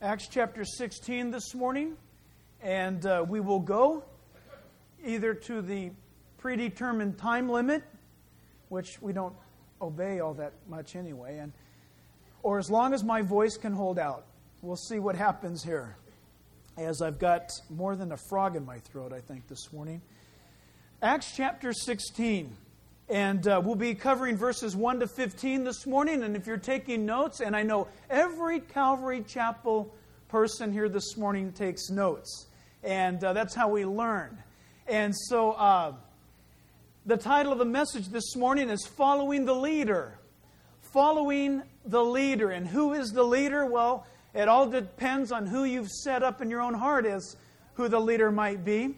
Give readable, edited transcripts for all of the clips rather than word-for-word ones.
Acts chapter 16 this morning, and we will go either to the predetermined time limit, which we don't obey all that much anyway, or as long as my voice can hold out. We'll see what happens here, as I've got more than a frog in my throat, I think, this morning. Acts chapter 16. And we'll be covering verses 1 to 15 this morning. And if you're taking notes, and I know every Calvary Chapel person here this morning takes notes. And that's how we learn. And so the title of the message this morning is Following the Leader. Following the Leader. And who is the leader? Well, it all depends on who you've set up in your own heart as who the leader might be.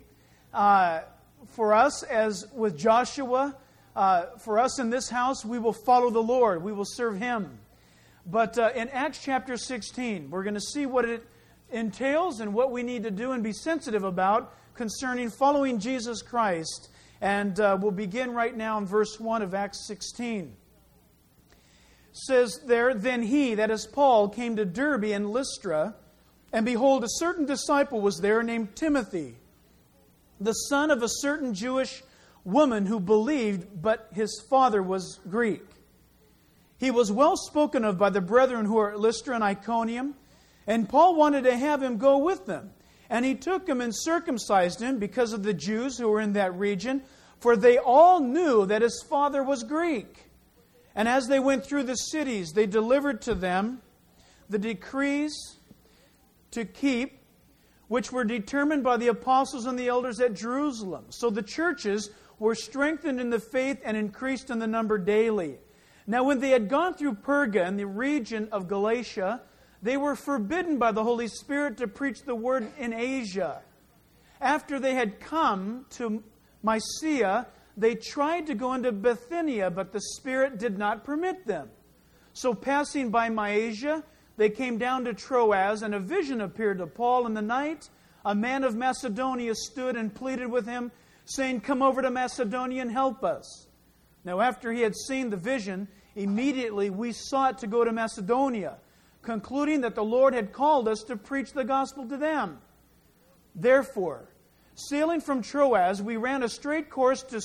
For us, as with Joshua, for us in this house, we will follow the Lord. We will serve Him. But in Acts chapter 16, we're going to see what it entails and what we need to do and be sensitive about concerning following Jesus Christ. And we'll begin right now in verse 1 of Acts 16. It says there, "Then he," that is Paul, "came to Derbe and Lystra, and behold, a certain disciple was there named Timothy, the son of a certain Jewish woman who believed, but his father was Greek. He was well spoken of by the brethren who are at Lystra and Iconium, and Paul wanted to have him go with them. And he took him and circumcised him because of the Jews who were in that region, for they all knew that his father was Greek. And as they went through the cities, they delivered to them the decrees to keep, which were determined by the apostles and the elders at Jerusalem. So the churches were strengthened in the faith and increased in the number daily. Now when they had gone through Perga and the region of Galatia, they were forbidden by the Holy Spirit to preach the word in Asia. After they had come to Mysia, they tried to go into Bithynia, but the Spirit did not permit them. So passing by Mysia, they came down to Troas, and a vision appeared to Paul in the night. A man of Macedonia stood and pleaded with him, saying, 'Come over to Macedonia and help us.' Now after he had seen the vision, immediately we sought to go to Macedonia, concluding that the Lord had called us to preach the gospel to them. Therefore, sailing from Troas, we ran a straight course to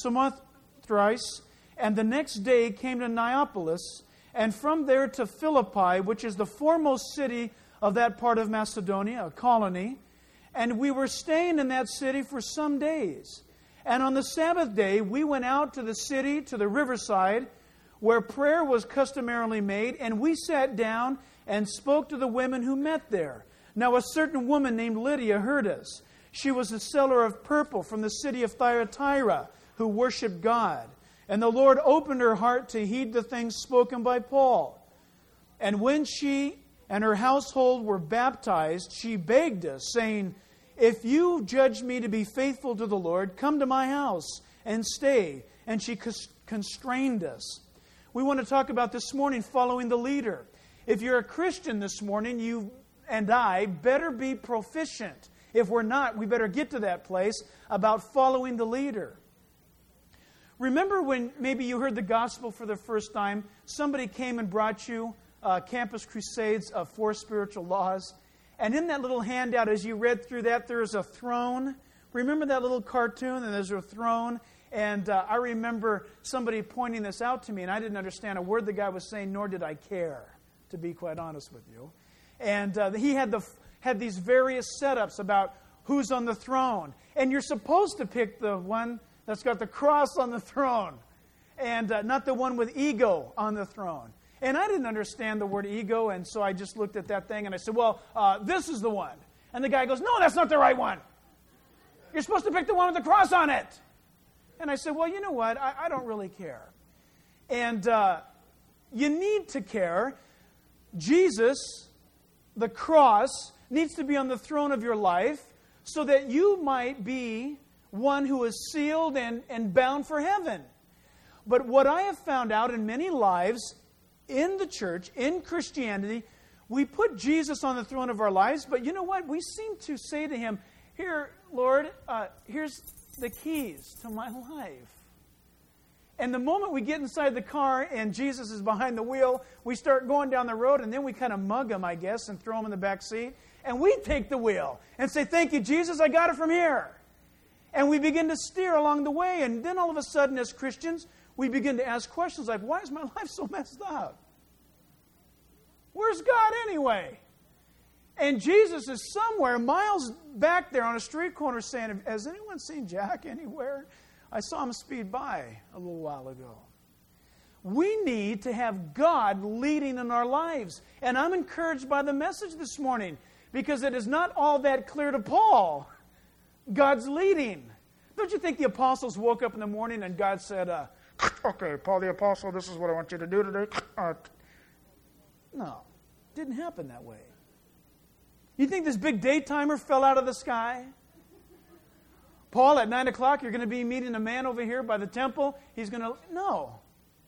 Samothrace, and the next day came to Neapolis, and from there to Philippi, which is the foremost city of that part of Macedonia, a colony. And we were staying in that city for some days. And on the Sabbath day, we went out to the city, to the riverside, where prayer was customarily made, and we sat down and spoke to the women who met there. Now a certain woman named Lydia heard us. She was a seller of purple from the city of Thyatira, who worshipped God. And the Lord opened her heart to heed the things spoken by Paul. And when she and her household were baptized, she begged us, saying, 'If you judge me to be faithful to the Lord, come to my house and stay.' And she constrained us." We want to talk about this morning following the leader. If you're a Christian this morning, you and I better be proficient. If we're not, we better get to that place about following the leader. Remember when maybe you heard the gospel for the first time, somebody came and brought you Campus Crusades of 4 Spiritual Laws, and in that little handout, as you read through that, there's a throne. Remember that little cartoon, and there's a throne? And I remember somebody pointing this out to me, and I didn't understand a word the guy was saying, nor did I care, to be quite honest with you. And he had these various setups about who's on the throne. And you're supposed to pick the one that's got the cross on the throne, and not the one with ego on the throne. And I didn't understand the word ego, and so I just looked at that thing, and I said, well, this is the one. And the guy goes, "No, that's not the right one. You're supposed to pick the one with the cross on it." And I said, well, you know what? I don't really care. And you need to care. Jesus, the cross, needs to be on the throne of your life so that you might be one who is sealed and bound for heaven. But what I have found out in many lives in the church, in Christianity, we put Jesus on the throne of our lives, but you know what? We seem to say to Him, "Here, Lord, here's the keys to my life." And the moment we get inside the car and Jesus is behind the wheel, we start going down the road, and then we kind of mug him, I guess, and throw him in the back seat. And we take the wheel and say, thank you, Jesus, I got it from here. And we begin to steer along the way. And then all of a sudden, as Christians, we begin to ask questions like, why is my life so messed up? Where's God anyway? And Jesus is somewhere miles back there on a street corner saying, has anyone seen Jack anywhere? I saw him speed by a little while ago. We need to have God leading in our lives. And I'm encouraged by the message this morning because it is not all that clear to Paul. God's leading. Don't you think the apostles woke up in the morning and God said, okay, Paul the apostle, this is what I want you to do today? No, it didn't happen that way. You think this big day timer fell out of the sky? Paul, at 9 o'clock, you're going to be meeting a man over here by the temple. He's going to... No.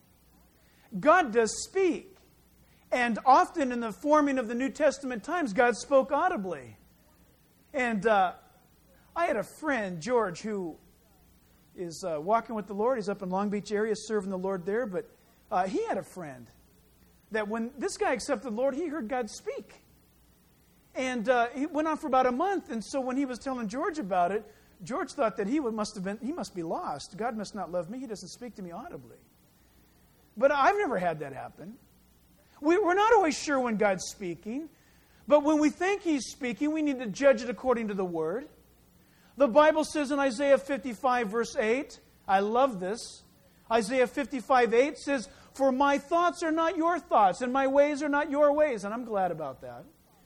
God does speak. And often in the forming of the New Testament times, God spoke audibly. And I had a friend, George, who is walking with the Lord. He's up in Long Beach area serving the Lord there. But he had a friend that when this guy accepted the Lord, he heard God speak. And he went on for about a month. And so when he was telling George about it, George thought that he must be lost. God must not love me. He doesn't speak to me audibly. But I've never had that happen. We're not always sure when God's speaking. But when we think He's speaking, we need to judge it according to the Word. The Bible says in Isaiah 55, verse 8, I love this. Isaiah 55, 8 says, for my thoughts are not your thoughts, and my ways are not your ways. And I'm glad about that.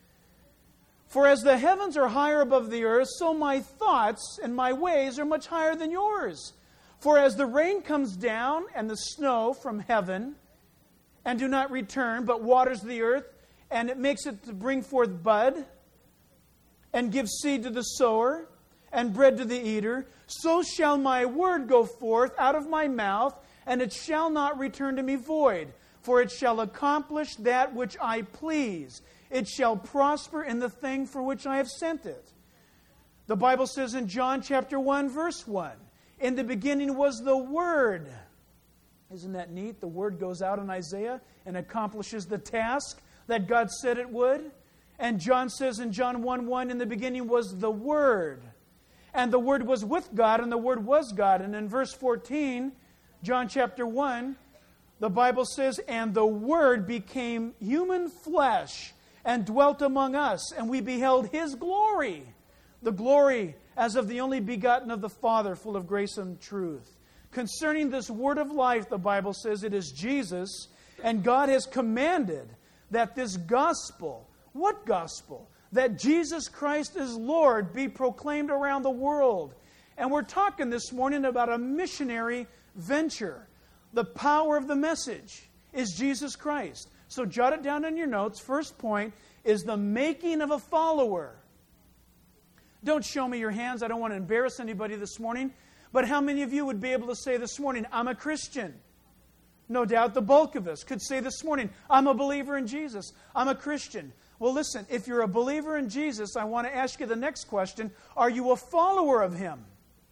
For as the heavens are higher above the earth, so my thoughts and my ways are much higher than yours. For as the rain comes down and the snow from heaven, and do not return, but waters the earth, and it makes it to bring forth bud, and give seed to the sower, and bread to the eater, so shall my word go forth out of my mouth, and it shall not return to me void, for it shall accomplish that which I please. It shall prosper in the thing for which I have sent it. The Bible says in John chapter 1, verse 1, in the beginning was the Word. Isn't that neat? The Word goes out in Isaiah and accomplishes the task that God said it would. And John says in John 1:1, in the beginning was the Word. And the Word was with God, and the Word was God. And in verse 14, John chapter 1, the Bible says, and the Word became human flesh and dwelt among us, and we beheld His glory, the glory as of the only begotten of the Father, full of grace and truth. Concerning this word of life, the Bible says it is Jesus, and God has commanded that this gospel, what gospel? That Jesus Christ is Lord, be proclaimed around the world. And we're talking this morning about a missionary venture. The power of the message is Jesus Christ. So jot it down in your notes. First point is the making of a follower. Don't show me your hands. I don't want to embarrass anybody this morning. But how many of you would be able to say this morning, I'm a Christian? No doubt the bulk of us could say this morning, I'm a believer in Jesus. I'm a Christian. Well, listen, if you're a believer in Jesus, I want to ask you the next question. Are you a follower of Him?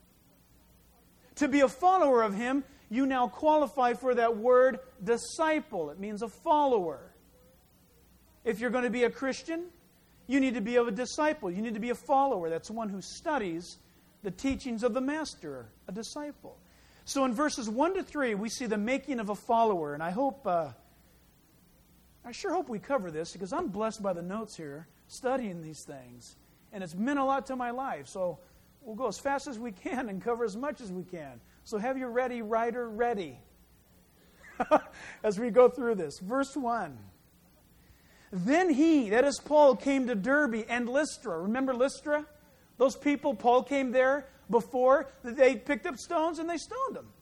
To be a follower of Him, you now qualify for that word disciple. It means a follower. If you're going to be a Christian, you need to be a disciple. You need to be a follower. That's one who studies the teachings of the Master, a disciple. So in verses 1 to 3, we see the making of a follower. And I sure hope we cover this because I'm blessed by the notes here, studying these things. And it's meant a lot to my life. So we'll go as fast as we can and cover as much as we can. So have your ready writer ready as we go through this. Verse 1. Then he, that is Paul, came to Derbe and Lystra. Remember Lystra? Those people, Paul came there before. They picked up stones and they stoned them.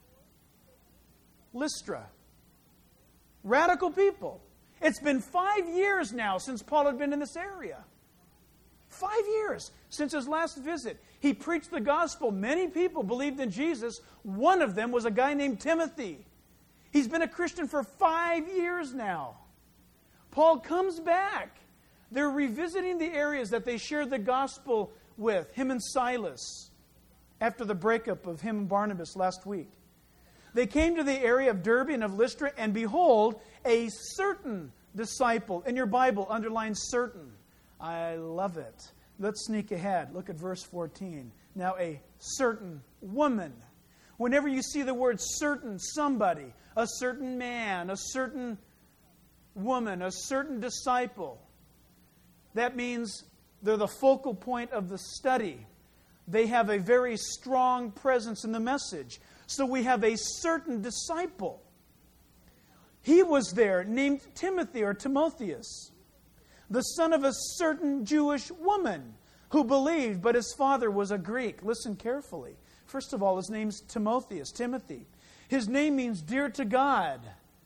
Lystra. Radical people. It's been 5 years now since Paul had been in this area. 5 years since his last visit. He preached the gospel. Many people believed in Jesus. One of them was a guy named Timothy. He's been a Christian for 5 years now. Paul comes back. They're revisiting the areas that they shared the gospel with, him and Silas, after the breakup of him and Barnabas last week. They came to the area of Derbe and of Lystra, and behold, a certain disciple. In your Bible, underline certain. I love it. Let's sneak ahead. Look at verse 14. Now, a certain woman. Whenever you see the word certain, somebody, a certain man, a certain woman, a certain disciple, that means they're the focal point of the study. They have a very strong presence in the message. So we have a certain disciple. He was there, named Timothy or Timotheus, the son of a certain Jewish woman who believed, but his father was a Greek. Listen carefully. First of all, his name's Timotheus, Timothy. His name means dear to God.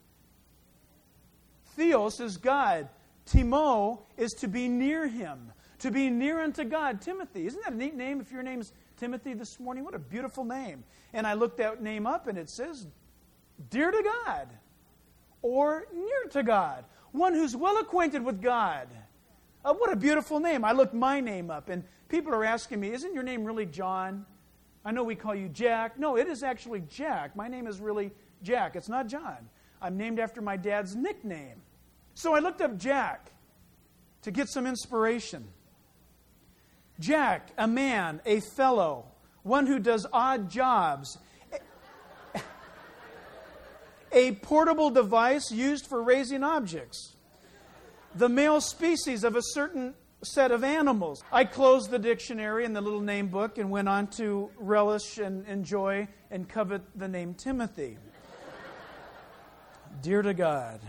Theos is God. Timo is to be near Him, to be near unto God. Timothy. Isn't that a neat name if your name's Timothy this morning? What a beautiful name. And I looked that name up and it says, dear to God, or near to God. One who's well acquainted with God. What a beautiful name. I looked my name up and people are asking me, isn't your name really John? I know we call you Jack. No, it is actually Jack. My name is really Jack. It's not John. I'm named after my dad's nickname. So I looked up Jack to get some inspiration. Jack, a man, a fellow, one who does odd jobs, a portable device used for raising objects, the male species of a certain set of animals. I closed the dictionary and the little name book and went on to relish and enjoy and covet the name Timothy. Dear to God.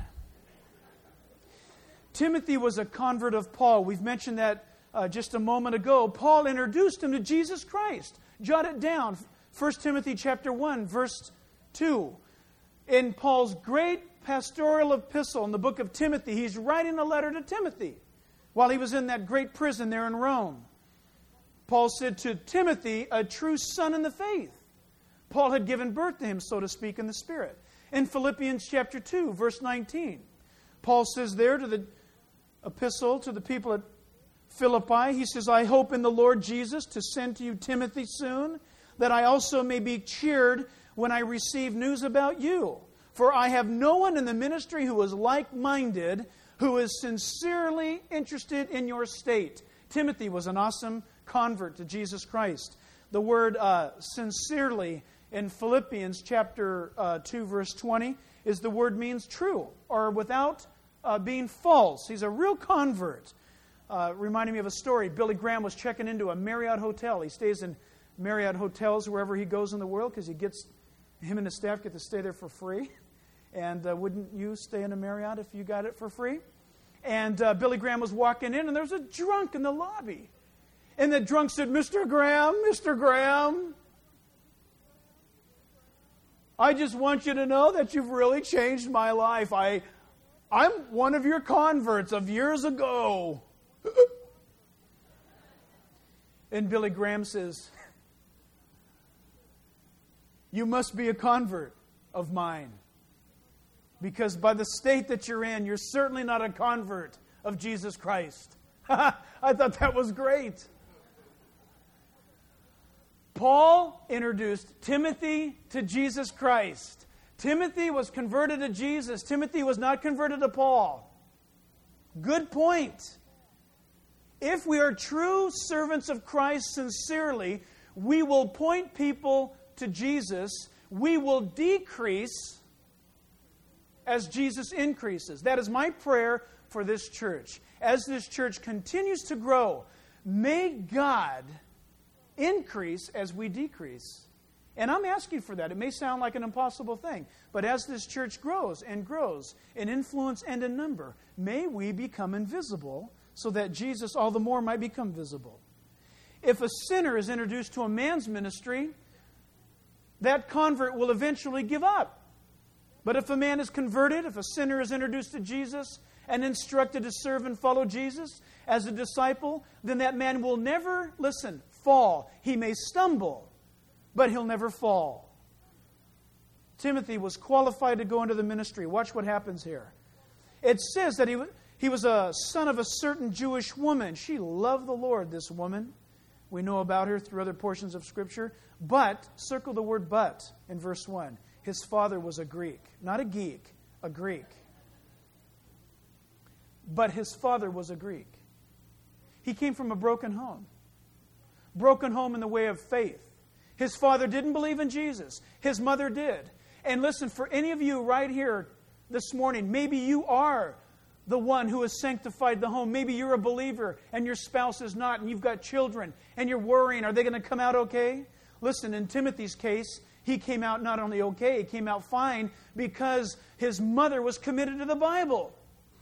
Timothy was a convert of Paul. We've mentioned that just a moment ago. Paul introduced him to Jesus Christ. Jot it down. 1 Timothy chapter 1, verse 2. In Paul's great pastoral epistle in the book of Timothy, he's writing a letter to Timothy while he was in that great prison there in Rome. Paul said to Timothy, a true son in the faith. Paul had given birth to him, so to speak, in the Spirit. In Philippians chapter 2, verse 19, Paul says there to the epistle to the people at Philippi, he says, I hope in the Lord Jesus to send to you Timothy soon, that I also may be cheered when I receive news about you. For I have no one in the ministry who is like-minded, who is sincerely interested in your state. Timothy was an awesome convert to Jesus Christ. The word sincerely in Philippians chapter 2, verse 20, is the word means true, or without being false. He's a real convert. Reminding me of a story. Billy Graham was checking into a Marriott hotel. He stays in Marriott hotels wherever he goes in the world because him and his staff get to stay there for free. And wouldn't you stay in a Marriott if you got it for free? And Billy Graham was walking in and there was a drunk in the lobby. And the drunk said, Mr. Graham, I just want you to know that you've really changed my life. I'm one of your converts of years ago. And Billy Graham says, you must be a convert of mine. Because by the state that you're in, you're certainly not a convert of Jesus Christ. I thought that was great. Paul introduced Timothy to Jesus Christ. Timothy was converted to Jesus. Timothy was not converted to Paul. Good point. If we are true servants of Christ sincerely, we will point people to Jesus. We will decrease as Jesus increases. That is my prayer for this church. As this church continues to grow, may God increase as we decrease. And I'm asking for that. It may sound like an impossible thing, but as this church grows in influence and in number, may we become invisible so that Jesus all the more might become visible. If a sinner is introduced to a man's ministry, that convert will eventually give up. But if a man is converted, if a sinner is introduced to Jesus and instructed to serve and follow Jesus as a disciple, then that man will never, fall. He may stumble, but he'll never fall. Timothy was qualified to go into the ministry. Watch what happens here. It says that he was a son of a certain Jewish woman. She loved the Lord, this woman. We know about her through other portions of Scripture. But, circle the word but in verse 1. His father was a Greek. Not a geek, a Greek. But his father was a Greek. He came from a broken home. Broken home in the way of faith. His father didn't believe in Jesus. His mother did. And listen, for any of you right here this morning, maybe you are the one who has sanctified the home. Maybe you're a believer and your spouse is not, and you've got children, and you're worrying, are they going to come out okay? Listen, in Timothy's case, he came out not only okay, he came out fine because his mother was committed to the Bible.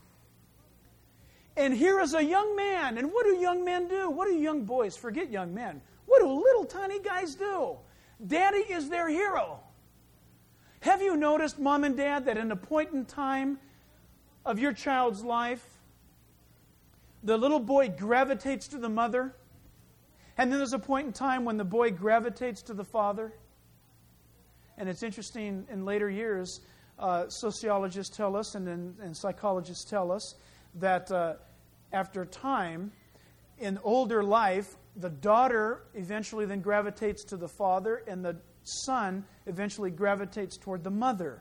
And here is a young man, and what do young men do? What do young boys, forget young men, what do little tiny guys do? Daddy is their hero. Have you noticed, Mom and Dad, that in a point in time of your child's life, the little boy gravitates to the mother, and then there's a point in time when the boy gravitates to the father? And it's interesting, in later years, sociologists tell us and psychologists tell us that after time, in older life, the daughter eventually then gravitates to the father, and the son eventually gravitates toward the mother.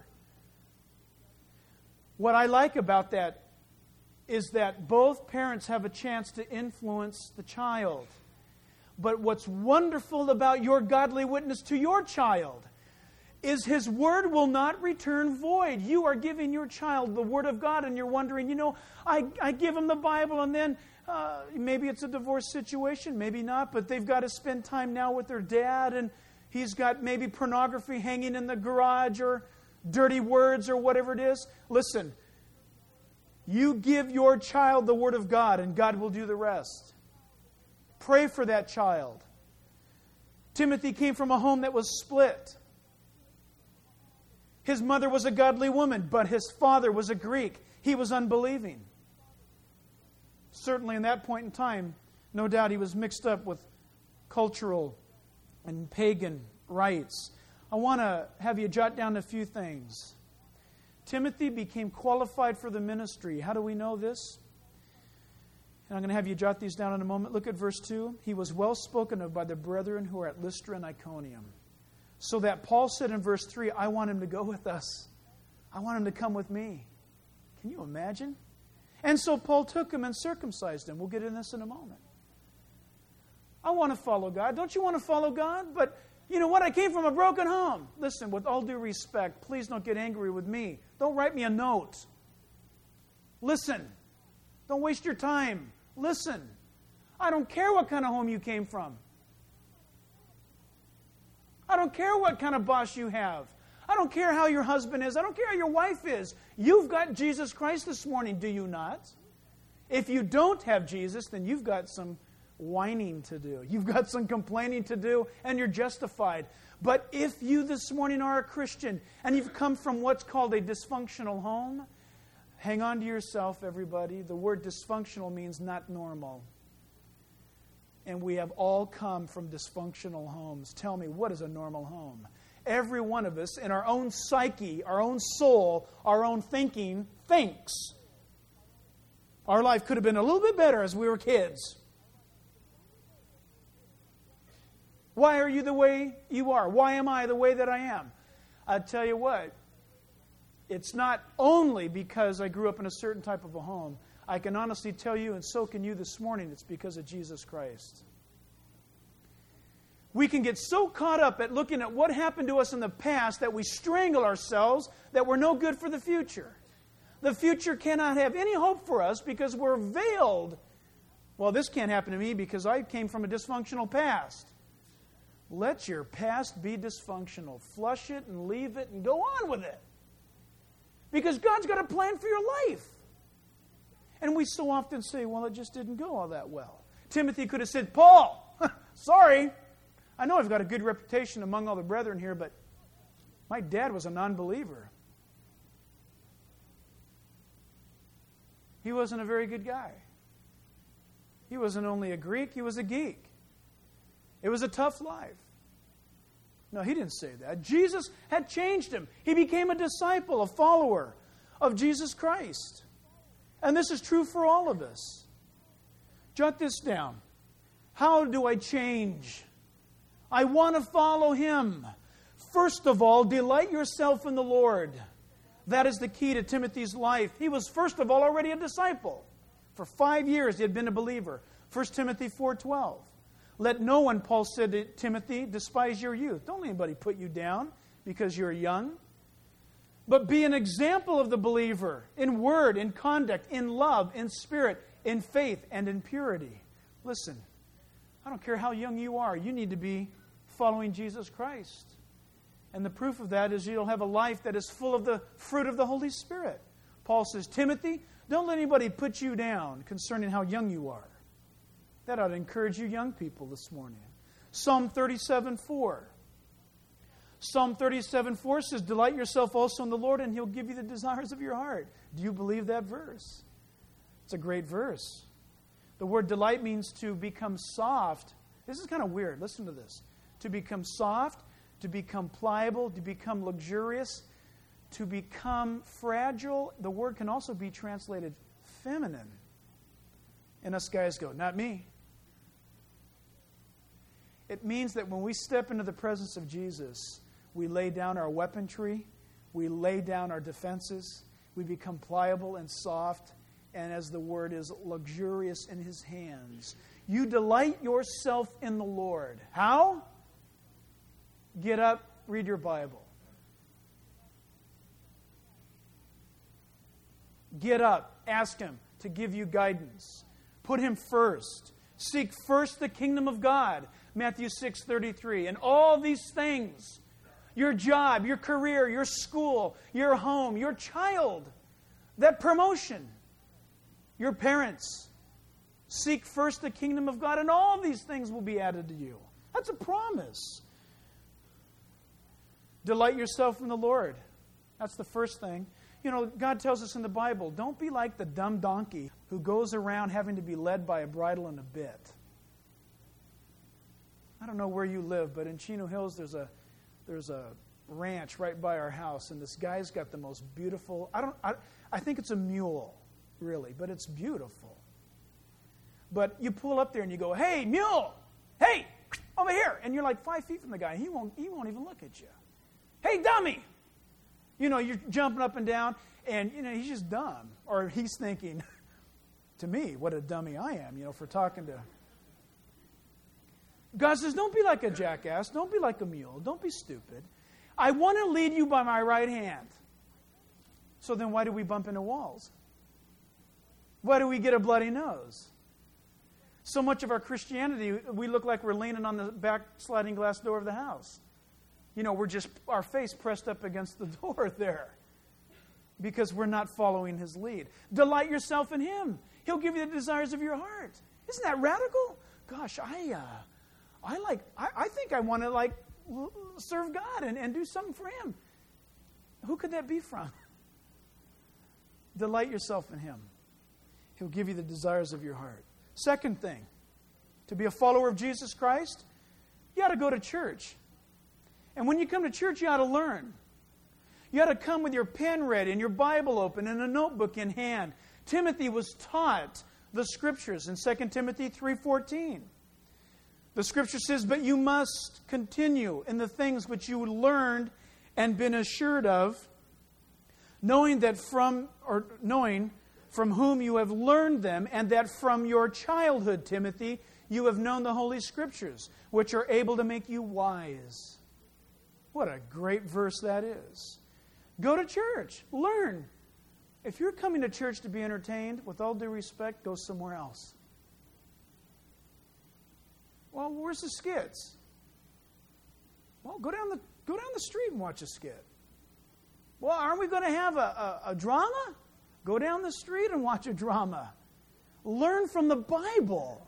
What I like about that is that both parents have a chance to influence the child. But what's wonderful about your godly witness to your child is His Word will not return void. You are giving your child the Word of God, and you're wondering, I give him the Bible, and then maybe it's a divorce situation, maybe not, but they've got to spend time now with their dad, and he's got maybe pornography hanging in the garage, or dirty words, or whatever it is. Listen, you give your child the Word of God, and God will do the rest. Pray for that child. Timothy came from a home that was split. His mother was a godly woman, but his father was a Greek. He was unbelieving. Certainly in that point in time, no doubt he was mixed up with cultural and pagan rites. I want to have you jot down a few things. Timothy became qualified for the ministry. How do we know this? And I'm going to have you jot these down in a moment. Look at verse 2. He was well spoken of by the brethren who are at Lystra and Iconium. So that Paul said in verse 3, I want him to go with us. I want him to come with me. Can you imagine? And so Paul took him and circumcised him. We'll get into this in a moment. I want to follow God. Don't you want to follow God? But you know what? I came from a broken home. Listen, with all due respect, please don't get angry with me. Don't write me a note. Listen. Don't waste your time. Listen. I don't care what kind of home you came from. I don't care what kind of boss you have. I don't care how your husband is. I don't care how your wife is. You've got Jesus Christ this morning, do you not? If you don't have Jesus, then you've got some whining to do. You've got some complaining to do, and you're justified. But if you this morning are a Christian, and you've come from what's called a dysfunctional home, hang on to yourself, everybody. The word dysfunctional means not normal. And we have all come from dysfunctional homes. Tell me, what is a normal home? Every one of us, in our own psyche, our own soul, our own thinking, thinks our life could have been a little bit better as we were kids. Why are you the way you are? Why am I the way that I am? I tell you what, it's not only because I grew up in a certain type of a home. I can honestly tell you, and so can you this morning, it's because of Jesus Christ. We can get so caught up at looking at what happened to us in the past that we strangle ourselves, that we're no good for the future. The future cannot have any hope for us because we're veiled. Well, this can't happen to me because I came from a dysfunctional past. Let your past be dysfunctional. Flush it and leave it and go on with it. Because God's got a plan for your life. And we so often say, well, it just didn't go all that well. Timothy could have said, Paul, sorry. I know I've got a good reputation among all the brethren here, but my dad was a non-believer. He wasn't a very good guy. He wasn't only a Greek, he was a geek. It was a tough life. No, he didn't say that. Jesus had changed him. He became a disciple, a follower of Jesus Christ. And this is true for all of us. Jot this down. How do I change? I want to follow Him. First of all, delight yourself in the Lord. That is the key to Timothy's life. He was, first of all, already a disciple. For 5 years he had been a believer. 1 Timothy 4:12. Let no one, Paul said to Timothy, despise your youth. Don't let anybody put you down because you're young. But be an example of the believer in word, in conduct, in love, in spirit, in faith, and in purity. Listen, I don't care how young you are, you need to be following Jesus Christ. And the proof of that is you'll have a life that is full of the fruit of the Holy Spirit. Paul says, Timothy, don't let anybody put you down concerning how young you are. That ought to encourage you young people this morning. Psalm 37:4. Psalm 37:4 says, delight yourself also in the Lord, and He'll give you the desires of your heart. Do you believe that verse? It's a great verse. The word delight means to become soft. This is kind of weird. Listen to this. To become soft, to become pliable, to become luxurious, to become fragile. The word can also be translated feminine. And us guys go, not me. It means that when we step into the presence of Jesus, we lay down our weaponry, we lay down our defenses, we become pliable and soft, and as the word is, luxurious in His hands. You delight yourself in the Lord. How? Get up, read your Bible. Get up, ask Him to give you guidance. Put Him first. Seek first the kingdom of God, Matthew 6:33. And all these things, your job, your career, your school, your home, your child, that promotion, your parents, seek first the kingdom of God, and all these things will be added to you. That's a promise. Delight yourself in the Lord. That's the first thing. You know, God tells us in the Bible, don't be like the dumb donkey who goes around having to be led by a bridle and a bit. I don't know where you live, but in Chino Hills there's a ranch right by our house, and this guy's got the most beautiful, I think it's a mule, really, but it's beautiful. But you pull up there and you go, hey, mule, hey, over here, and you're like 5 feet from the guy. He won't even look at you. Hey, dummy! You know, you're jumping up and down, and, you know, he's just dumb. Or he's thinking, to me, what a dummy I am, you know, for talking to... God says, don't be like a jackass. Don't be like a mule. Don't be stupid. I want to lead you by my right hand. So then why do we bump into walls? Why do we get a bloody nose? So much of our Christianity, we look like we're leaning on the back sliding glass door of the house. You know, we're just, our face pressed up against the door there because we're not following His lead. Delight yourself in Him. He'll give you the desires of your heart. Isn't that radical? Gosh, I think I want to serve God and do something for Him. Who could that be from? Delight yourself in Him. He'll give you the desires of your heart. Second thing, to be a follower of Jesus Christ, you ought to go to church. And when you come to church, you ought to learn. You ought to come with your pen ready and your Bible open and a notebook in hand. Timothy was taught the Scriptures in 2 Timothy 3:14. The Scripture says, but you must continue in the things which you learned and been assured of, knowing from whom you have learned them, and that from your childhood, Timothy, you have known the Holy Scriptures, which are able to make you wise. What a great verse that is. Go to church. Learn. If you're coming to church to be entertained, with all due respect, go somewhere else. Well, where's the skits? Well, go down the street and watch a skit. Well, aren't we going to have a drama? Go down the street and watch a drama. Learn from the Bible.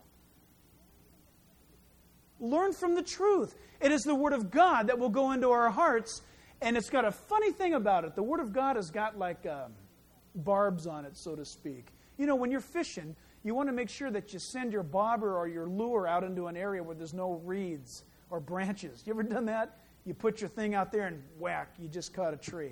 Learn from the truth. It is the Word of God that will go into our hearts, and it's got a funny thing about it. The Word of God has got like barbs on it, so to speak. You know, when you're fishing, you want to make sure that you send your bobber or your lure out into an area where there's no reeds or branches. You ever done that? You put your thing out there and whack, you just caught a tree.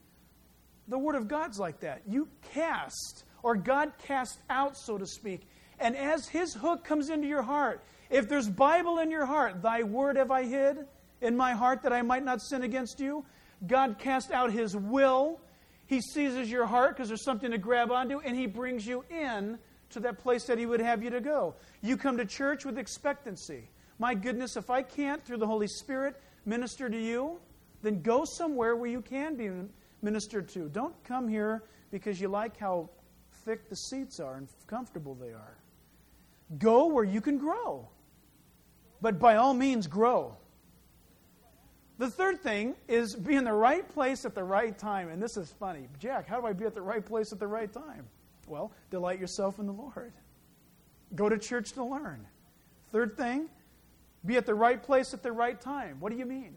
The Word of God's like that. You cast, or God cast out, so to speak, And as His hook comes into your heart, if there's Bible in your heart, thy word have I hid in my heart that I might not sin against you. God casts out His will. He seizes your heart because there's something to grab onto, and He brings you in to that place that He would have you to go. You come to church with expectancy. My goodness, if I can't, through the Holy Spirit, minister to you, then go somewhere where you can be ministered to. Don't come here because you like how thick the seats are and comfortable they are. Go where you can grow. But by all means, grow. The third thing is be in the right place at the right time. And this is funny. Jack, how do I be at the right place at the right time? Well, delight yourself in the Lord. Go to church to learn. Third thing, be at the right place at the right time. What do you mean?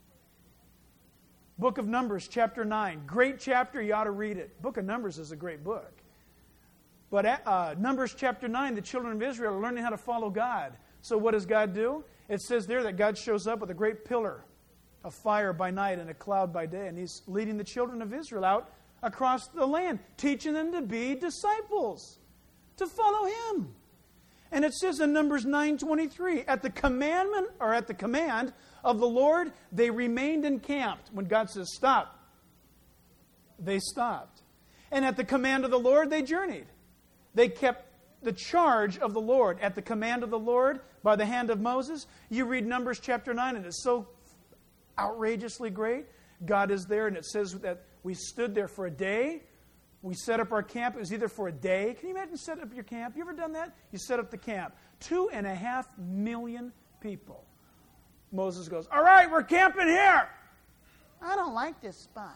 Book of Numbers, chapter 9. Great chapter, you ought to read it. Book of Numbers is a great book. But Numbers chapter 9, the children of Israel are learning how to follow God. So what does God do? It says there that God shows up with a great pillar of fire by night and a cloud by day. And He's leading the children of Israel out across the land, teaching them to be disciples, to follow Him. And it says in Numbers 9:23, at the command of the Lord, they remained encamped. When God says stop, they stopped. And at the command of the Lord, they journeyed. They kept the charge of the Lord. At the command of the Lord, by the hand of Moses, you read Numbers chapter 9, and it's so outrageously great. God is there, and it says that we stood there for a day. We set up our camp. It was either for a day. Can you imagine setting up your camp? You ever done that? You set up the camp. 2.5 million people. Moses goes, all right, we're camping here. I don't like this spot.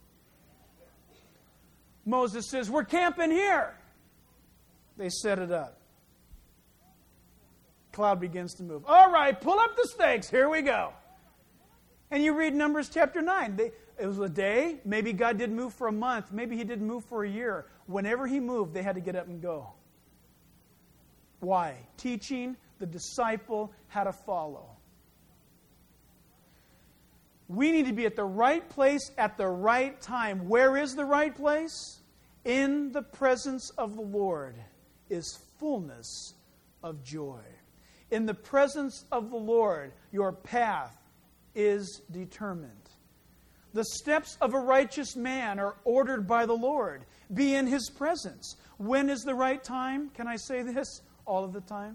Moses says, we're camping here. They set it up. Cloud begins to move. All right, pull up the stakes. Here we go. And you read Numbers chapter 9. It was a day. Maybe God didn't move for a month. Maybe He didn't move for a year. Whenever He moved, they had to get up and go. Why? Teaching the disciple how to follow. We need to be at the right place at the right time. Where is the right place? In the presence of the Lord is fullness of joy. In the presence of the Lord, your path is determined. The steps of a righteous man are ordered by the Lord. Be in His presence. When is the right time? Can I say this? All of the time.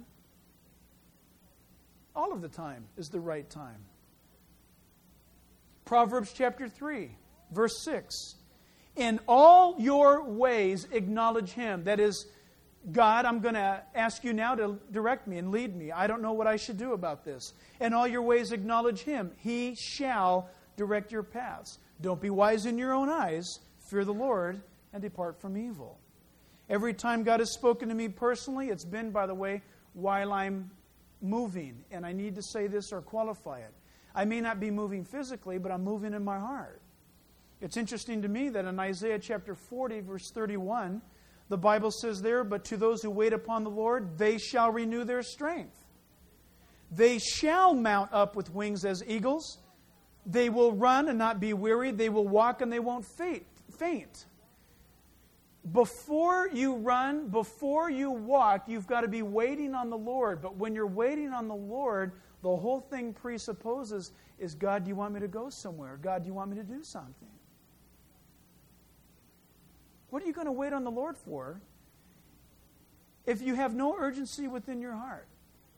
All of the time is the right time. Proverbs chapter 3, verse 6. In all your ways acknowledge Him. That is, God, I'm going to ask you now to direct me and lead me. I don't know what I should do about this. In all your ways acknowledge Him. He shall direct your paths. Don't be wise in your own eyes. Fear the Lord and depart from evil. Every time God has spoken to me personally, it's been, by the way, while I'm moving. And I need to say this or qualify it. I may not be moving physically, but I'm moving in my heart. It's interesting to me that in Isaiah chapter 40, verse 31, the Bible says there, but to those who wait upon the Lord, they shall renew their strength. They shall mount up with wings as eagles. They will run and not be weary. They will walk and they won't faint. Before you run, before you walk, you've got to be waiting on the Lord. But when you're waiting on the Lord, the whole thing presupposes is, God, do you want me to go somewhere? God, do you want me to do something? What are you going to wait on the Lord for if you have no urgency within your heart?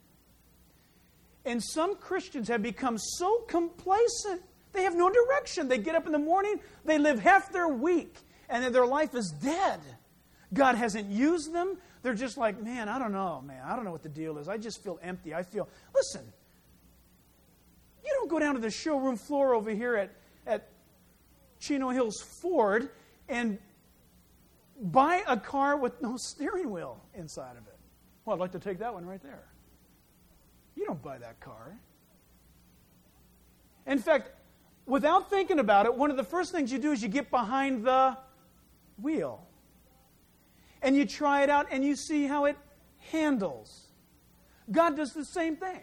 And some Christians have become so complacent. They have no direction. They get up in the morning, they live half their week, and then their life is dead. God hasn't used them. They're just like, man, I don't know what the deal is. I just feel empty. Listen, you don't go down to the showroom floor over here at Chino Hills Ford and buy a car with no steering wheel inside of it. Well, I'd like to take that one right there. You don't buy that car. In fact, without thinking about it, one of the first things you do is you get behind the wheel. And you try it out and you see how it handles. God does the same thing.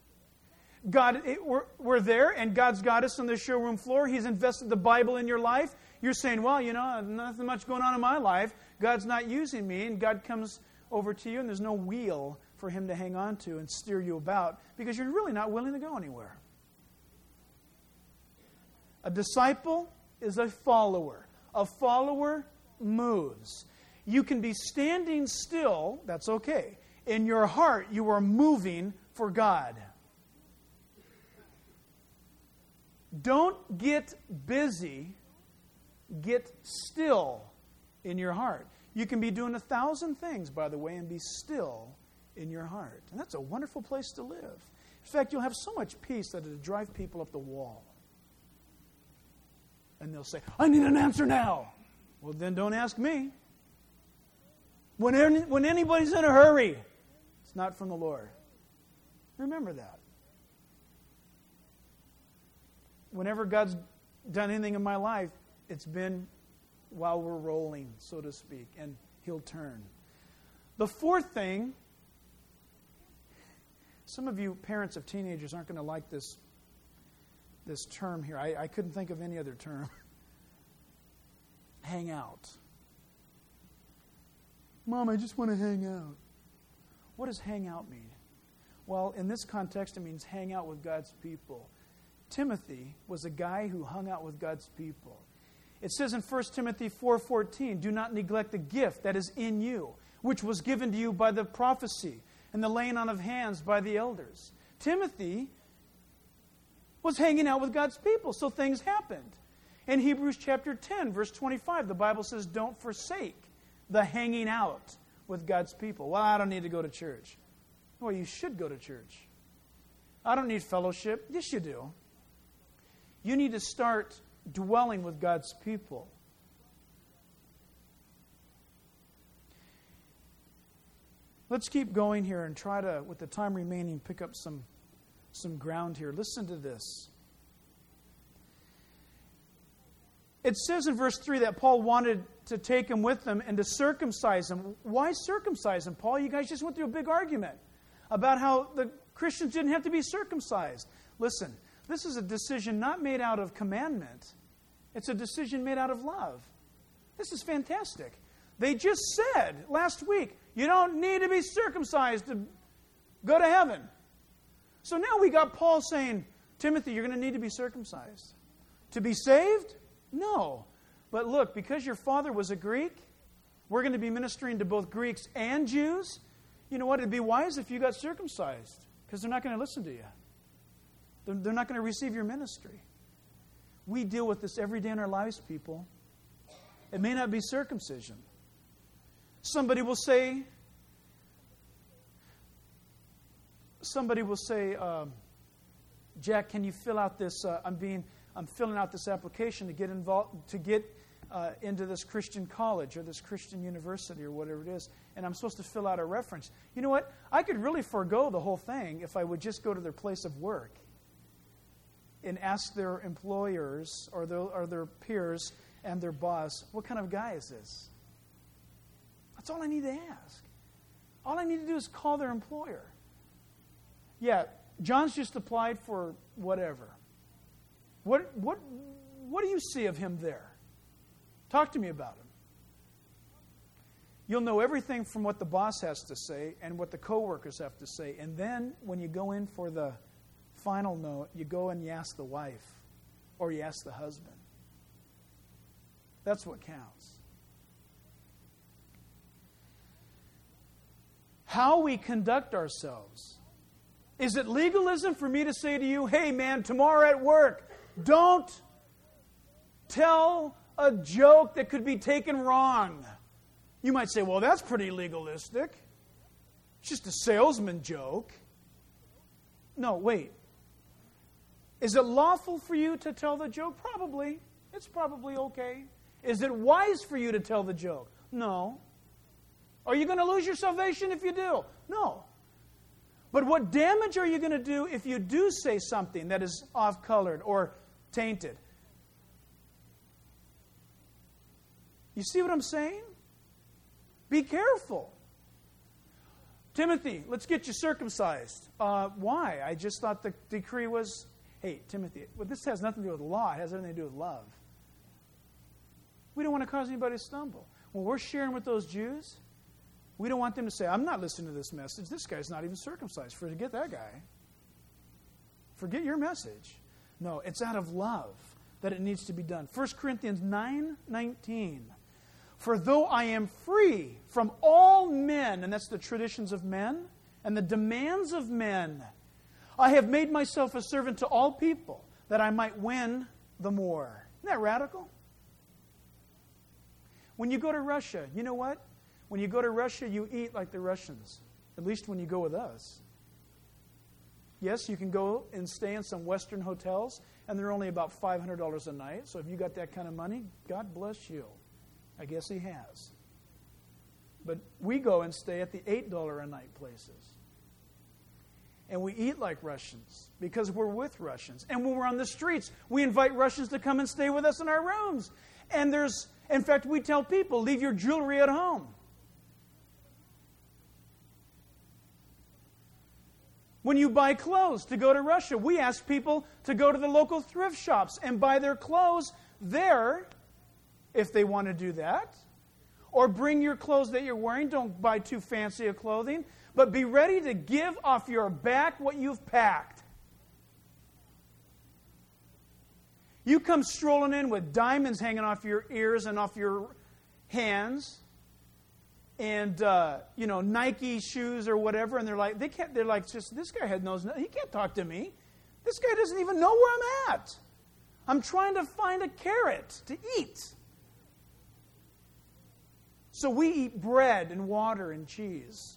We're there and God's got us on the showroom floor. He's invested the Bible in your life. You're saying, well, nothing much going on in my life. God's not using me. And God comes over to you, and there's no wheel for him to hang on to and steer you about because you're really not willing to go anywhere. A disciple is a follower. A follower moves. You can be standing still, that's okay. In your heart, you are moving for God. Don't get busy. Get still in your heart. You can be doing 1,000 things, by the way, and be still in your heart. And that's a wonderful place to live. In fact, you'll have so much peace that it'll drive people up the wall. And they'll say, I need an answer now. Well, then don't ask me. When anybody's in a hurry, it's not from the Lord. Remember that. Whenever God's done anything in my life, it's been while we're rolling, so to speak, and He'll turn. The fourth thing, some of you parents of teenagers aren't going to like this term here. I couldn't think of any other term. Hang out. Mom, I just want to hang out. What does hang out mean? Well, in this context, it means hang out with God's people. Timothy was a guy who hung out with God's people. It says in 1 Timothy 4:14, do not neglect the gift that is in you, which was given to you by the prophecy and the laying on of hands by the elders. Timothy was hanging out with God's people, so things happened. In Hebrews chapter 10, verse 25, the Bible says, don't forsake the hanging out with God's people. Well, I don't need to go to church. Well, you should go to church. I don't need fellowship. Yes, you do. You need to start dwelling with God's people. Let's keep going here and try to, with the time remaining, pick up some ground here. Listen to this. It says in verse 3 that Paul wanted to take him with them and to circumcise him. Why circumcise him, Paul? You guys just went through a big argument about how the Christians didn't have to be circumcised. Listen, this is a decision not made out of commandment. It's a decision made out of love. This is fantastic. They just said last week, you don't need to be circumcised to go to heaven. So now we got Paul saying, Timothy, you're going to need to be circumcised. To be saved? No. But look, because your father was a Greek, we're going to be ministering to both Greeks and Jews. You know what? It'd be wise if you got circumcised, because they're not going to listen to you. They're not going to receive your ministry. We deal with this every day in our lives, people. It may not be circumcision. Somebody will say, Jack, can you fill out this? I'm filling out this application to get involved, to get into this Christian college or this Christian university or whatever it is, and I'm supposed to fill out a reference. You know what? I could really forego the whole thing if I would just go to their place of work and ask their employers or their peers and their boss, what kind of guy is this? That's all I need to ask. All I need to do is call their employer. Yeah, John's just applied for whatever. What do you see of him there? Talk to me about him. You'll know everything from what the boss has to say and what the coworkers have to say. And then when you go in for the final note, you go and you ask the wife or you ask the husband. That's what counts. How we conduct ourselves. Is it legalism for me to say to you, hey man, tomorrow at work, don't tell a joke that could be taken wrong? You might say, well, that's pretty legalistic. It's just a salesman joke. No, wait. Is it lawful for you to tell the joke? Probably. It's probably okay. Is it wise for you to tell the joke? No. Are you going to lose your salvation if you do? No. But what damage are you going to do if you do say something that is off-colored or tainted? You see what I'm saying? Be careful. Timothy, let's get you circumcised. Why? I just thought the decree was, hey, Timothy, well, this has nothing to do with law. It has everything to do with love. We don't want to cause anybody to stumble. When we're sharing with those Jews, We don't want them to say, I'm not listening to this message. This guy's not even circumcised. Forget that guy. Forget your message. No, it's out of love that it needs to be done. 1 Corinthians 9:19. For though I am free from all men, and that's the traditions of men, and the demands of men, I have made myself a servant to all people, that I might win the more. Isn't that radical? When you go to Russia, you know what? When you go to Russia, you eat like the Russians. At least when you go with us. Yes, you can go and stay in some Western hotels, and they're only about $500 a night. So if you got that kind of money, God bless you. I guess He has. But we go and stay at the $8 a night places. And we eat like Russians because we're with Russians. And when we're on the streets, we invite Russians to come and stay with us in our rooms. And in fact, we tell people, leave your jewelry at home. When you buy clothes to go to Russia, we ask people to go to the local thrift shops and buy their clothes there, if they want to do that. Or bring your clothes that you're wearing. Don't buy too fancy of clothing. But be ready to give off your back what you've packed. You come strolling in with diamonds hanging off your ears and off your hands, and Nike shoes or whatever, and they're like, just this guy knows nothing. He can't talk to me. This guy doesn't even know where I'm at. I'm trying to find a carrot to eat. So we eat bread and water and cheese.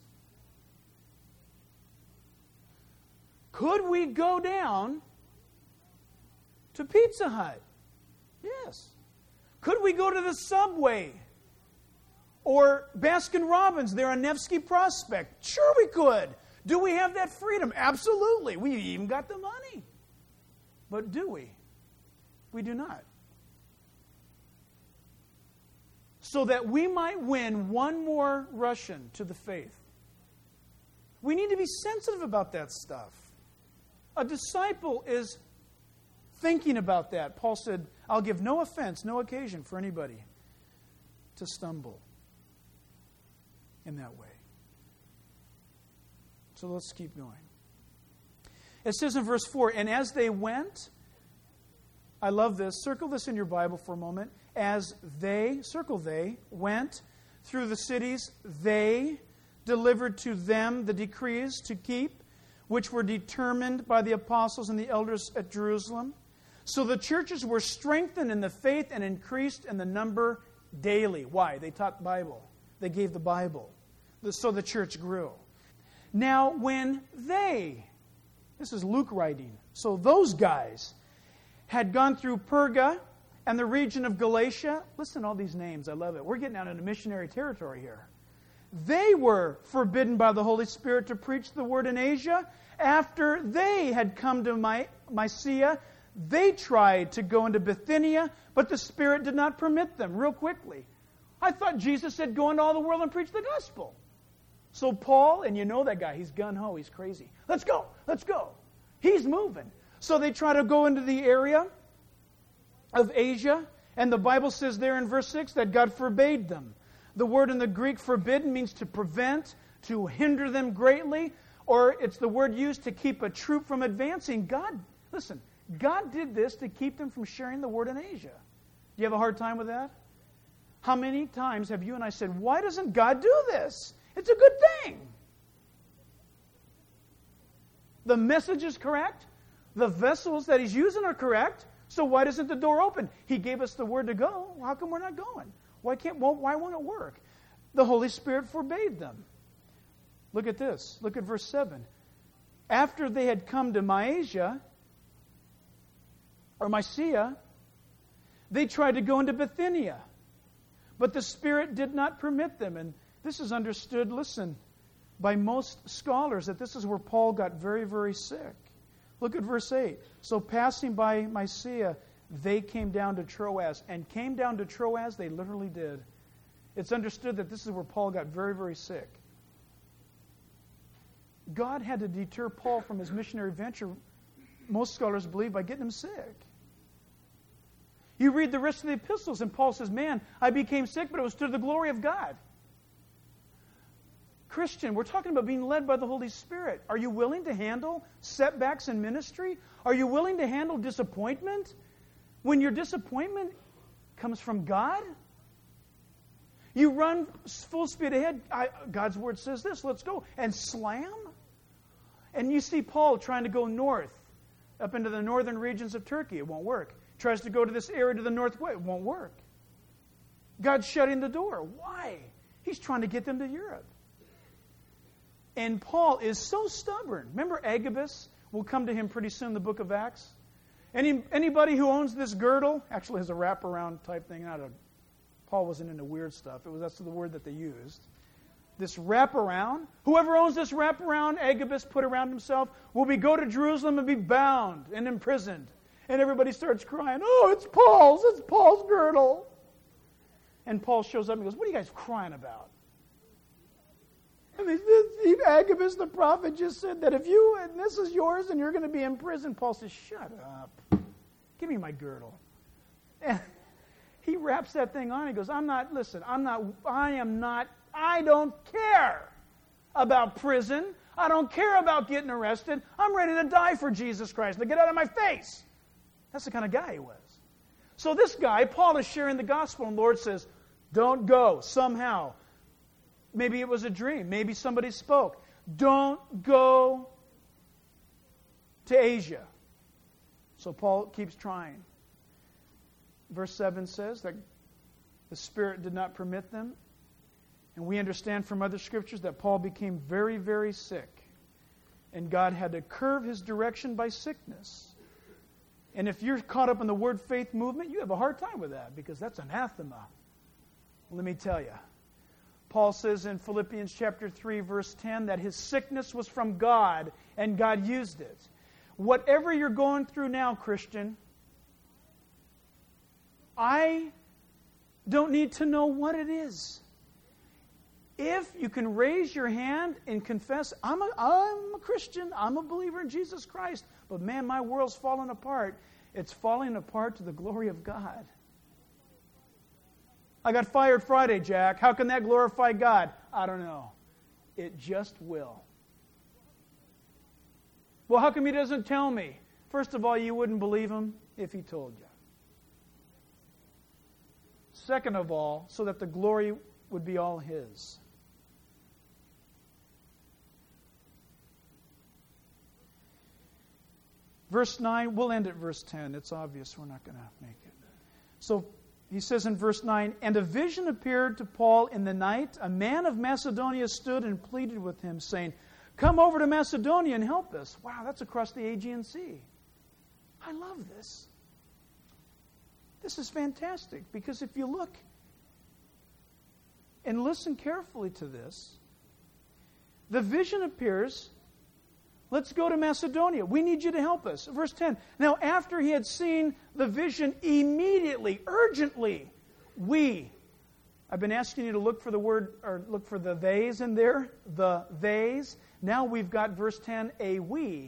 Could we go down to Pizza Hut? Yes. Could we go to the Subway? Or Baskin Robbins there on Nevsky Prospect? Sure we could. Do we have that freedom? Absolutely. We even got the money. But do we? We do not. So that we might win one more Russian to the faith. We need to be sensitive about that stuff. A disciple is thinking about that. Paul said, I'll give no offense, no occasion for anybody to stumble in that way. So let's keep going. It says in verse 4, and as they went, I love this, circle this in your Bible for a moment, as they, circle they, went through the cities, they delivered to them the decrees to keep, which were determined by the apostles and the elders at Jerusalem. So the churches were strengthened in the faith and increased in the number daily. Why? They taught the Bible. They gave the Bible. So the church grew. Now when they, this is Luke writing, so those guys had gone through Perga and the region of Galatia. Listen to all these names. I love it. We're getting out into missionary territory here. They were forbidden by the Holy Spirit to preach the word in Asia. After they had come to Mysia, they tried to go into Bithynia, but the Spirit did not permit them. Real quickly. I thought Jesus said, go into all the world and preach the gospel. So Paul, and you know that guy, he's gung-ho, he's crazy. Let's go, let's go. He's moving. So they try to go into the area of Asia, and the Bible says there in verse 6 that God forbade them. The word in the Greek forbidden means to prevent, to hinder them greatly, or it's the word used to keep a troop from advancing. God did this to keep them from sharing the word in Asia. Do you have a hard time with that? How many times have you and I said, why doesn't God do this? It's a good thing. The message is correct. The vessels that He's using are correct. So why doesn't the door open? He gave us the word to go. How come we're not going? Why won't it work? The Holy Spirit forbade them. Look at this. Look at verse 7. After they had come to Mysia, they tried to go into Bithynia. But the Spirit did not permit them. And this is understood, listen, by most scholars that this is where Paul got very, very sick. Look at verse 8. So passing by Mysia, they came down to Troas. And came down to Troas, they literally did. It's understood that this is where Paul got very, very sick. God had to deter Paul from his missionary venture, most scholars believe, by getting him sick. You read the rest of the epistles, and Paul says, man, I became sick, but it was to the glory of God. Christian, we're talking about being led by the Holy Spirit. Are you willing to handle setbacks in ministry? Are you willing to handle disappointment? When your disappointment comes from God? You run full speed ahead. God's Word says this, let's go. And slam? And you see Paul trying to go north, up into the northern regions of Turkey. It won't work. Tries to go to this area to the northwest. It won't work. God's shutting the door. Why? He's trying to get them to Europe. And Paul is so stubborn. Remember Agabus? We'll come to him pretty soon in the book of Acts. Anybody who owns this girdle actually has a wraparound type thing. Paul wasn't into weird stuff. That's the word that they used. This wraparound. Whoever owns this wraparound, Agabus put around himself, will go to Jerusalem and be bound and imprisoned. And everybody starts crying, oh, it's Paul's girdle. And Paul shows up and goes, what are you guys crying about? And Agabus the prophet just said that if this is yours and you're going to be in prison. Paul says, shut up. Give me my girdle. And he wraps that thing on. He goes, I don't care about prison. I don't care about getting arrested. I'm ready to die for Jesus Christ. To get out of my face. That's the kind of guy he was. So this guy, Paul, is sharing the gospel, and the Lord says, don't go somehow. Maybe it was a dream. Maybe somebody spoke. Don't go to Asia. So Paul keeps trying. Verse 7 says that the Spirit did not permit them. And we understand from other scriptures that Paul became very, very sick. And God had to curve his direction by sickness. And if you're caught up in the word faith movement, you have a hard time with that because that's anathema. Let me tell you. Paul says in Philippians chapter 3, verse 10, that his sickness was from God and God used it. Whatever you're going through now, Christian, I don't need to know what it is. If you can raise your hand and confess, I'm a Christian, I'm a believer in Jesus Christ, but man, my world's falling apart. It's falling apart to the glory of God. I got fired Friday, Jack. How can that glorify God? I don't know. It just will. Well, how come he doesn't tell me? First of all, you wouldn't believe him if he told you. Second of all, so that the glory would be all his. Verse 9, we'll end at verse 10. It's obvious we're not going to make it. So he says in verse 9, and a vision appeared to Paul in the night. A man of Macedonia stood and pleaded with him, saying, come over to Macedonia and help us. Wow, that's across the Aegean Sea. I love this. This is fantastic because if you look and listen carefully to this, the vision appears, let's go to Macedonia. We need you to help us. Verse 10. Now, after he had seen the vision, immediately, urgently, I've been asking you to look for the word, or look for the theys in there, the theys. Now we've got verse 10, a we.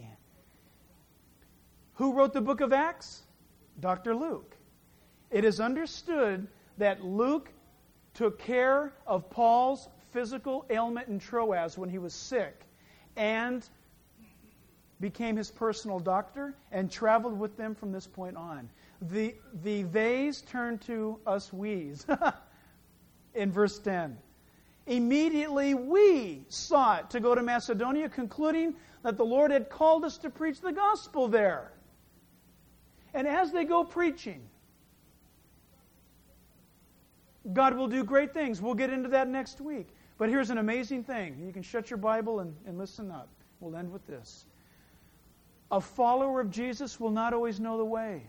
Who wrote the book of Acts? Dr. Luke. It is understood that Luke took care of Paul's physical ailment in Troas when he was sick and became his personal doctor and traveled with them from this point on. The theys turn to us we's in verse 10. Immediately we sought to go to Macedonia, concluding that the Lord had called us to preach the gospel there. And as they go preaching, God will do great things. We'll get into that next week. But here's an amazing thing. You can shut your Bible and listen up. We'll end with this. A follower of Jesus will not always know the way.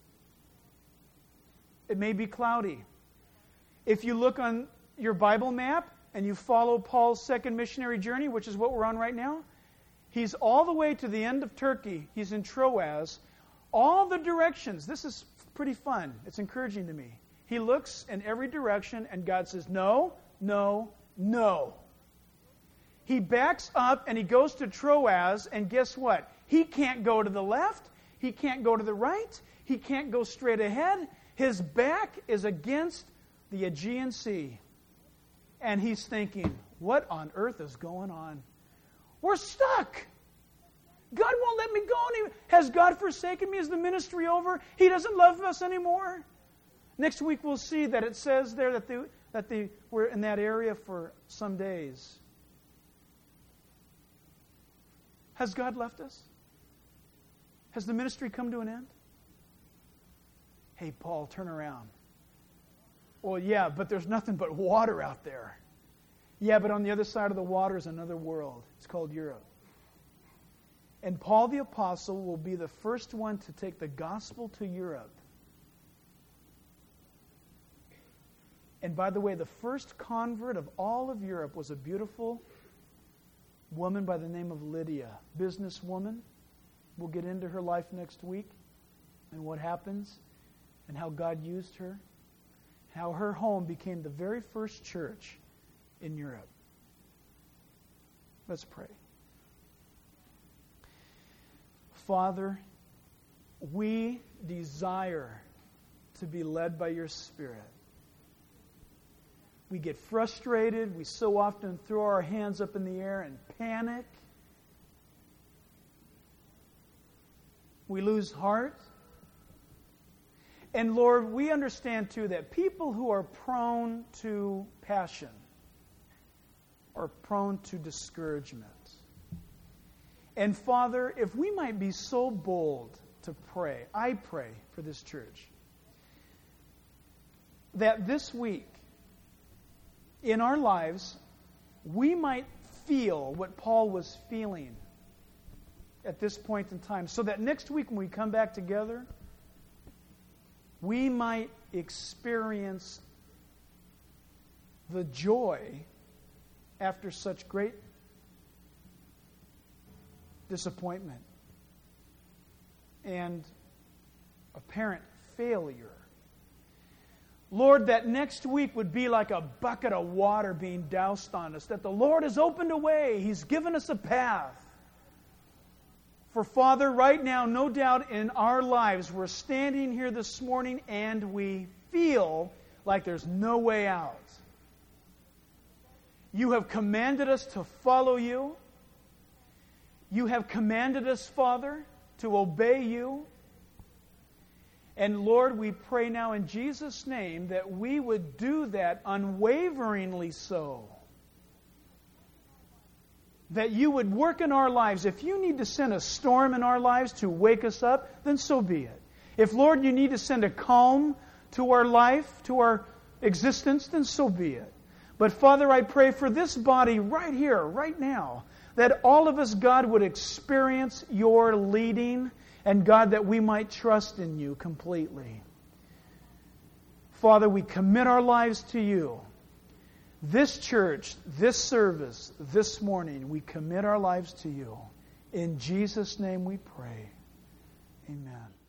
It may be cloudy. If you look on your Bible map and you follow Paul's second missionary journey, which is what we're on right now, he's all the way to the end of Turkey. He's in Troas. All the directions. This is pretty fun. It's encouraging to me. He looks in every direction and God says, no, no, no. He backs up and he goes to Troas, and guess what? He can't go to the left. He can't go to the right. He can't go straight ahead. His back is against the Aegean Sea. And he's thinking, what on earth is going on? We're stuck. God won't let me go. Has God forsaken me? Is the ministry over? He doesn't love us anymore? Next week we'll see that it says there that they were in that area for some days. Has God left us? Has the ministry come to an end? Hey, Paul, turn around. Well, yeah, but there's nothing but water out there. Yeah, but on the other side of the water is another world. It's called Europe. And Paul the Apostle will be the first one to take the gospel to Europe. And by the way, the first convert of all of Europe was a beautiful woman by the name of Lydia, businesswoman. We'll get into her life next week and what happens and how God used her, how her home became the very first church in Europe. Let's pray. Father, we desire to be led by your Spirit. We get frustrated. We so often throw our hands up in the air and panic. We lose heart. And Lord, we understand too that people who are prone to passion are prone to discouragement. And Father, if we might be so bold to pray, I pray for this church, that this week, in our lives, we might feel what Paul was feeling at this point in time, so that next week when we come back together, we might experience the joy after such great disappointment and apparent failure. Lord, that next week would be like a bucket of water being doused on us, that the Lord has opened a way. He's given us a path. For Father, right now, no doubt in our lives, we're standing here this morning and we feel like there's no way out. You have commanded us to follow you. You have commanded us, Father, to obey you. And Lord, we pray now in Jesus' name that we would do that unwaveringly so. That you would work in our lives. If you need to send a storm in our lives to wake us up, then so be it. If, Lord, you need to send a calm to our life, to our existence, then so be it. But Father, I pray for this body right here, right now, that all of us, God, would experience your leading, and God, that we might trust in you completely. Father, we commit our lives to you. This church, this service, this morning, we commit our lives to you. In Jesus' name we pray. Amen.